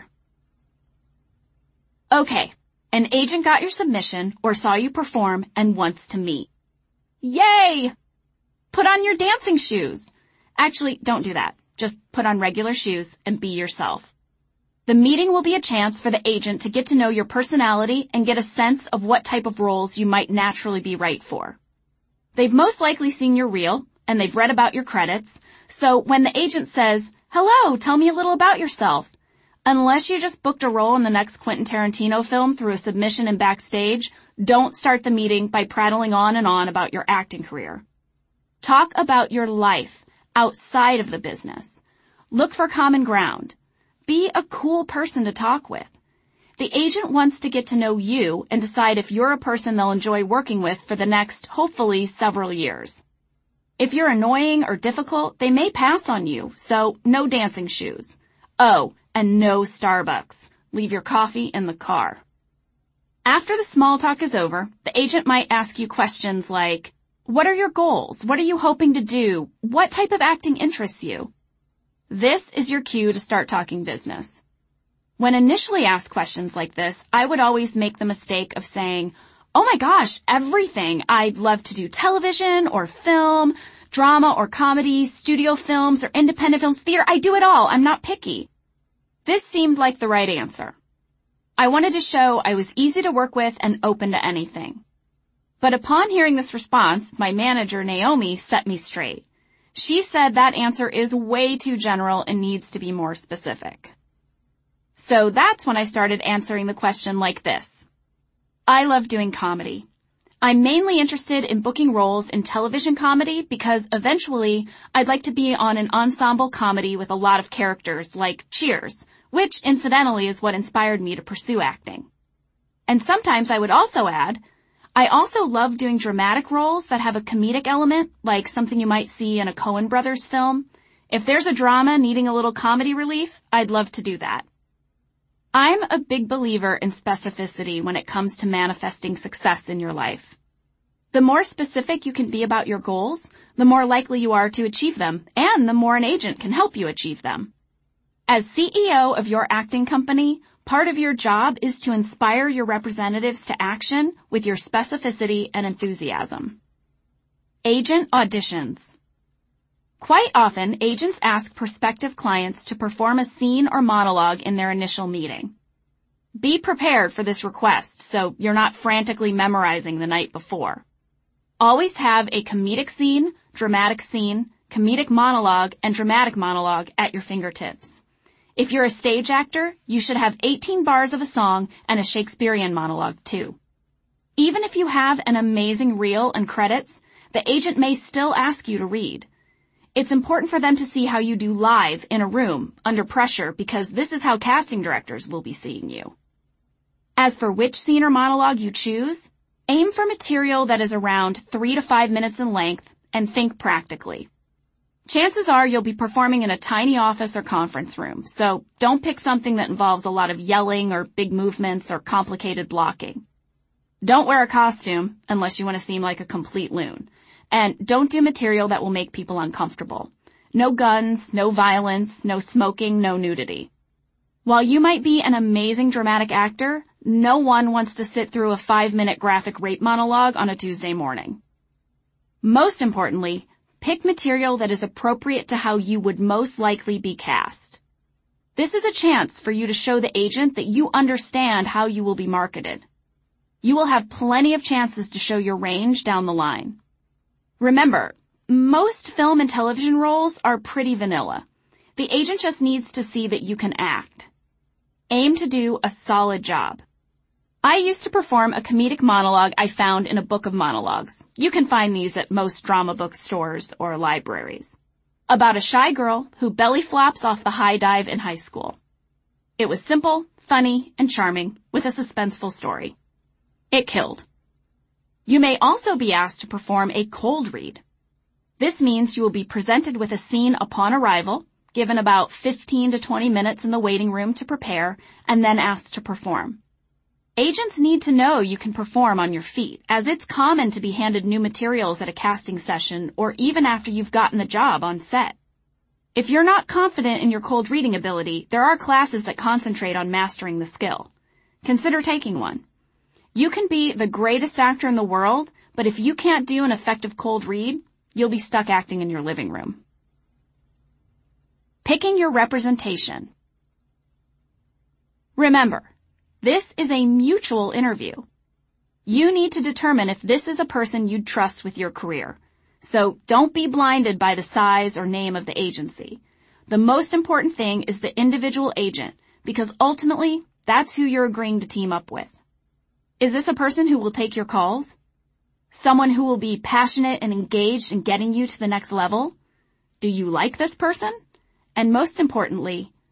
Speaker 1: Okay, an agent got your submission or saw you perform and wants to meet. Yay! Put on your dancing shoes. Actually, don't do that. Just put on regular shoes and be yourself. The meeting will be a chance for the agent to get to know your personality and get a sense of what type of roles you might naturally be right for. They've most likely seen your reel, and they've read about your credits, so when the agent says, "Hello, tell me a little about yourself," unless you just booked a role in the next Quentin Tarantino film through a submission and backstage, don't start the meeting by prattling on and on about your acting career. Talk about your life outside of the business. Look for common ground. Be a cool person to talk with. The agent wants to get to know you and decide if you're a person they'll enjoy working with for the next, hopefully, several years. If you're annoying or difficult, they may pass on you, so no dancing shoes. Oh, and no Starbucks. Leave your coffee in the car. After the small talk is over, the agent might ask you questions like, what are your goals? What are you hoping to do? What type of acting interests you? This is your cue to start talking business. When initially asked questions like this, I would always make the mistake of saying, oh my gosh, everything. I'd love to do television or film, drama or comedy, studio films or independent films, theater. I do it all. I'm not picky. This seemed like the right answer. I wanted to show I was easy to work with and open to anything. But upon hearing this response, my manager, Naomi, set me straight. She said that answer is way too general and needs to be more specific. So that's when I started answering the question like this. I love doing comedy. I'm mainly interested in booking roles in television comedy because eventually I'd like to be on an ensemble comedy with a lot of characters like Cheers, which incidentally is what inspired me to pursue acting. And sometimes I would also add, I also love doing dramatic roles that have a comedic element, like something you might see in a Coen Brothers film. If there's a drama needing a little comedy relief, I'd love to do that. I'm a big believer in specificity when it comes to manifesting success in your life. The more specific you can be about your goals, the more likely you are to achieve them, and the more an agent can help you achieve them. As CEO of your acting company, part of your job is to inspire your representatives to action with your specificity and enthusiasm. Agent auditions. Quite often, agents ask prospective clients to perform a scene or monologue in their initial meeting. Be prepared for this request so you're not frantically memorizing the night before. Always have a comedic scene, comedic monologue, and dramatic monologue at your fingertips. If you're a stage actor, you should have 18 bars of a song and a Shakespearean monologue too. Even if you have an amazing reel and credits, the agent may still ask you to read. It's important for them to see how you do live in a room under pressure because this is how casting directors will be seeing you. As for which scene or monologue you choose, aim for material that is around 3 to 5 minutes in length and think practically. Chances are you'll be performing in a tiny office or conference room, so don't pick something that involves a lot of yelling or big movements or complicated blocking. Don't wear a costume unless you want to seem like a complete loon. And don't do material that will make people uncomfortable. No guns, no violence, no smoking, no nudity. While you might be an amazing dramatic actor, no one wants to sit through a 5-minute graphic rape monologue on a Tuesday morning. Most importantly, pick material that is appropriate to how you would most likely be cast. This is a chance for you to show the agent that you understand how you will be marketed. You will have plenty of chances to show your range down the line. Remember, most film and television roles are pretty vanilla. The agent just needs to see that you can act. Aim to do a solid job. I used to perform a comedic monologue I found in a book of monologues. You can find these at most drama bookstores or libraries. About a shy girl who belly flops off the high dive in high school. It was simple, funny, and charming with a suspenseful story. It killed. You may also be asked to perform a cold read. This means you will be presented with a scene upon arrival, given about 15 to 20 minutes in the waiting room to prepare, and then asked to perform. Agents need to know you can perform on your feet, as it's common to be handed new materials at a casting session or even after you've gotten the job on set. If you're not confident in your cold reading ability, there are classes that concentrate on mastering the skill. Consider taking one. You can be the greatest actor in the world, but if you can't do an effective cold read, you'll be stuck acting in your living room. Picking your representation. Remember, this is a mutual interview. You need to determine if this is a person you'd trust with your career. So don't be blinded by the size or name of the agency. The most important thing is the individual agent, because ultimately, that's who you're agreeing to team up with. Is this a person who will take your calls? Someone who will be passionate and engaged in getting you to the next level? Do you like this person? And most importantly,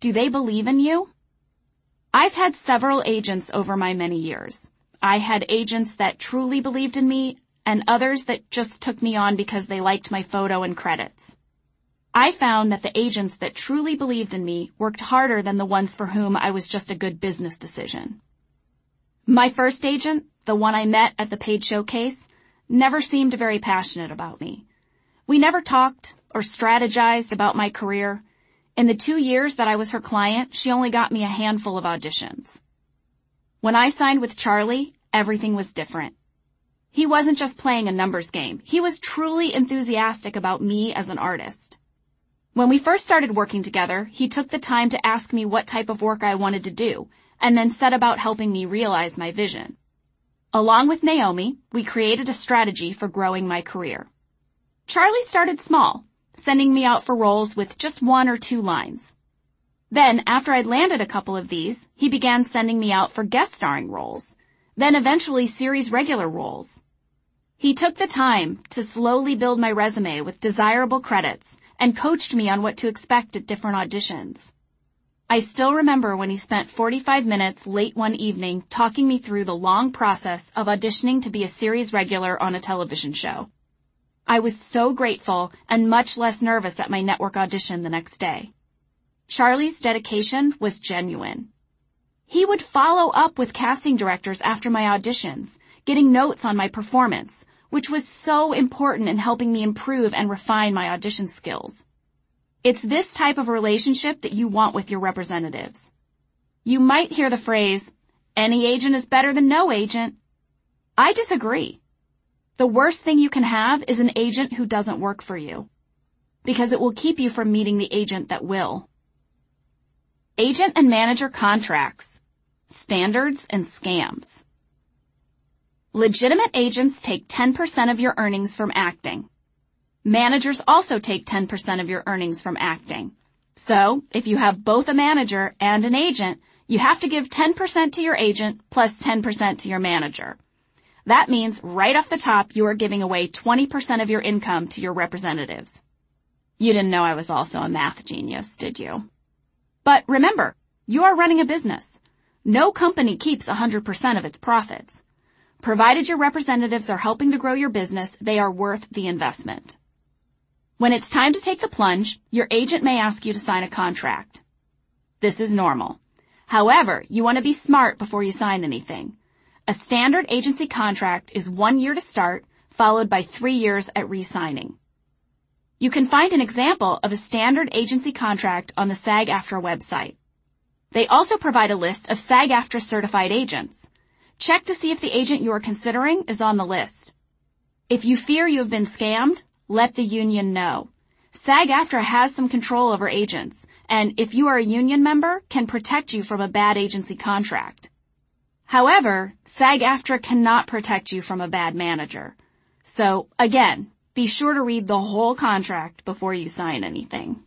Speaker 1: Do they believe in you? I've had several agents over my many years. I had agents that truly believed in me and others that just took me on because they liked my photo and credits. I found that the agents that truly believed in me worked harder than the ones for whom I was just a good business decision. My first agent, the one I met at the paid showcase, never seemed very passionate about me. We never talked or strategized about my career. In the 2 years that I was her client, she only got me a handful of auditions. When I signed with Charlie, everything was different. He wasn't just playing a numbers game. He was truly enthusiastic about me as an artist. When we first started working together, he took the time to ask me what type of work I wanted to do, and then set about helping me realize my vision. Along with Naomi, we created a strategy for growing my career. Charlie started small, sending me out for roles with just 1 or 2 lines. Then, after I'd landed a couple of these, he began sending me out for guest starring roles, then eventually series regular roles. He took the time to slowly build my resume with desirable credits and coached me on what to expect at different auditions. I still remember when he spent 45 minutes late one evening talking me through the long process of auditioning to be a series regular on a television show. I was so grateful and much less nervous at my network audition the next day. Charlie's dedication was genuine. He would follow up with casting directors after my auditions, getting notes on my performance, which was so important in helping me improve and refine my audition skills. It's this type of relationship that you want with your representatives. You might hear the phrase, any agent is better than no agent. I disagree. The worst thing you can have is an agent who doesn't work for you, because it will keep you from meeting the agent that will. Agent and manager contracts, standards and scams. Legitimate agents take 10% of your earnings from acting. Managers also take 10% of your earnings from acting. So, if you have both a manager and an agent, you have to give 10% to your agent plus 10% to your manager. That means right off the top you are giving away 20% of your income to your representatives. You didn't know I was also a math genius, did you? But remember, you are running a business. No company keeps 100% of its profits. Provided your representatives are helping to grow your business, they are worth the investment. When it's time to take the plunge, your agent may ask you to sign a contract. This is normal. However, you want to be smart before you sign anything. A standard agency contract is 1 year to start, followed by 3 years at re-signing. You can find an example of a standard agency contract on the SAG-AFTRA website. They also provide a list of SAG-AFTRA certified agents. Check to see if the agent you are considering is on the list. If you fear you have been scammed, let the union know. SAG-AFTRA has some control over agents, and if you are a union member, can protect you from a bad agency contract. However, SAG-AFTRA cannot protect you from a bad manager. So, again, be sure to read the whole contract before you sign anything.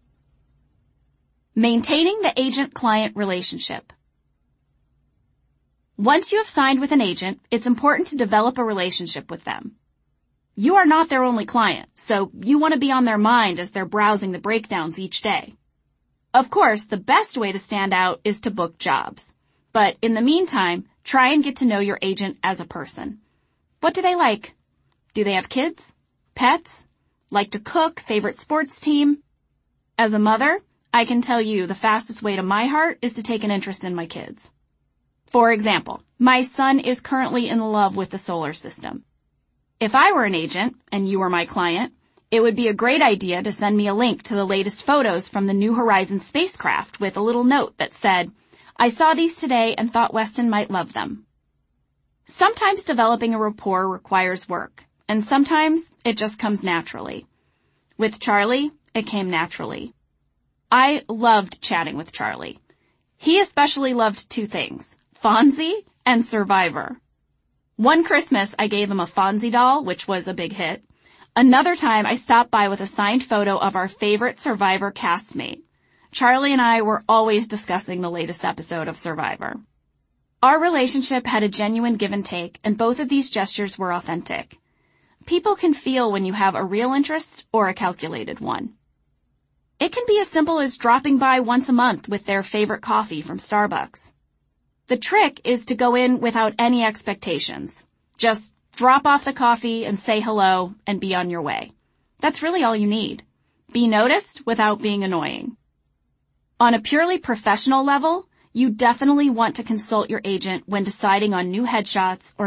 Speaker 1: Maintaining the agent-client relationship. Once you have signed with an agent, it's important to develop a relationship with them. You are not their only client, so you want to be on their mind as they're browsing the breakdowns each day. Of course, the best way to stand out is to book jobs. But in the meantime, try and get to know your agent as a person. What do they like? Do they have kids? Pets? Like to cook? Favorite sports team? As a mother, I can tell you the fastest way to my heart is to take an interest in my kids. For example, my son is currently in love with the solar system. If I were an agent, and you were my client, it would be a great idea to send me a link to the latest photos from the New Horizons spacecraft with a little note that said, I saw these today and thought Weston might love them. Sometimes developing a rapport requires work, and sometimes it just comes naturally. With Charlie, it came naturally. I loved chatting with Charlie. He especially loved 2 things, Fonzie and Survivor. One Christmas, I gave him a Fonzie doll, which was a big hit. Another time, I stopped by with a signed photo of our favorite Survivor castmate. Charlie and I were always discussing the latest episode of Survivor. Our relationship had a genuine give and take, and both of these gestures were authentic. People can feel when you have a real interest or a calculated one. It can be as simple as dropping by once a month with their favorite coffee from Starbucks. The trick is to go in without any expectations. Just drop off the coffee and say hello and be on your way. That's really all you need. Be noticed without being annoying. On a purely professional level, you definitely want to consult your agent when deciding on new headshots or